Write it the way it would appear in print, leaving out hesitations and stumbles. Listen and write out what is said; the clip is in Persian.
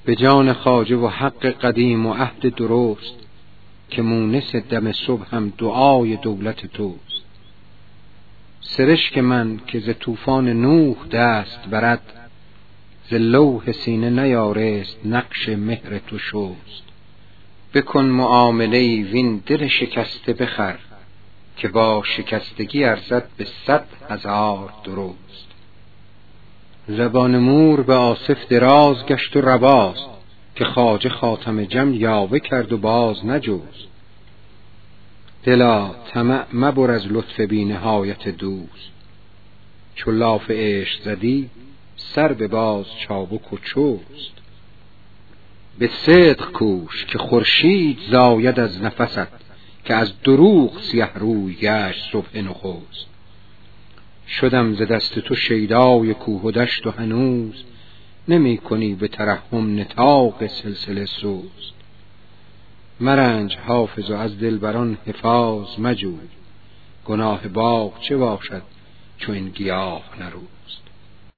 به جان خواجه و حق قدیم و عهد درست، که مونس دم صبح هم دعای دولت توست. سرشک من که ز طوفان نوح دست برد، ز لوح سینه نیارست نقش مهر تو شست. بکن معامله وین دل شکسته بخر، که با شکستگی ارزد به 100,000 درست. زبان مور به آصف دراز گشت و رواست، که خواجه خاتم جم یاوه کرد و باز نجست. دلا طمع مبر از لطف بی نهایت دوست، چو لاف عشق زدی سر به باز چابک و چست. به صدق کوش که خورشید زاید از نفست، که از دروغ سیه روی گشت صبح نخست. شدم ز دست تو شیدای کوه و دشت و هنوز، نمی کنی به ترحم نطاق سلسله سوز. مرنج حافظ و از دلبران حفاظ مجوی، گناه باغ چه باشد چو این گیاه نروست.